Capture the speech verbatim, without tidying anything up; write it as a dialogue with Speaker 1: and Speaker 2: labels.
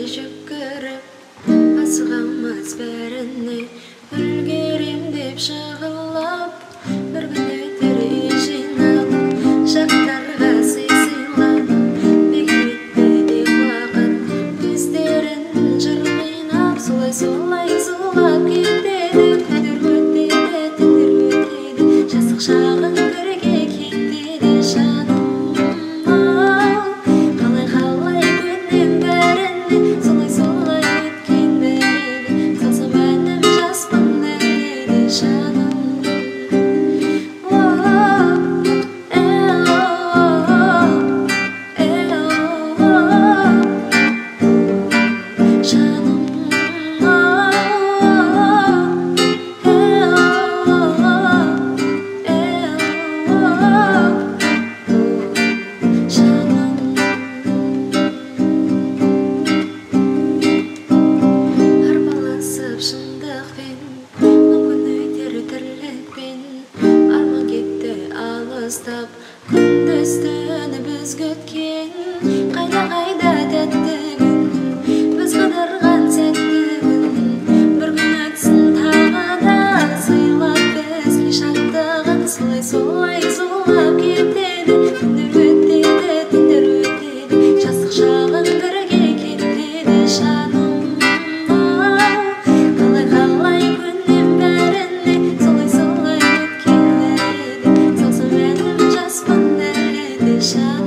Speaker 1: жүгіріп асығамыз бәріне үлгерем деп жығылып бір күн өтер үй жинап жақтарға сый сыйлап бекітпеді уақыт көздерін жыр қинап солай солай зулап кетеді күндер өтеді түндер өтеді жастық шағын бірге кетеді жаным күндіз-түні біз күткен қайда қайда тәтті күн біз қыдырған сәтті күн бір күн өтсін тағы да сыйлап бізге шаттығын солай солай зулап кетеді күндер өтеді түндер өтеді жастық шағын бірге кетеді жаным қалай қалай көнем бәріне солай солай өткен бәрі салсам әнім жаспын әлі де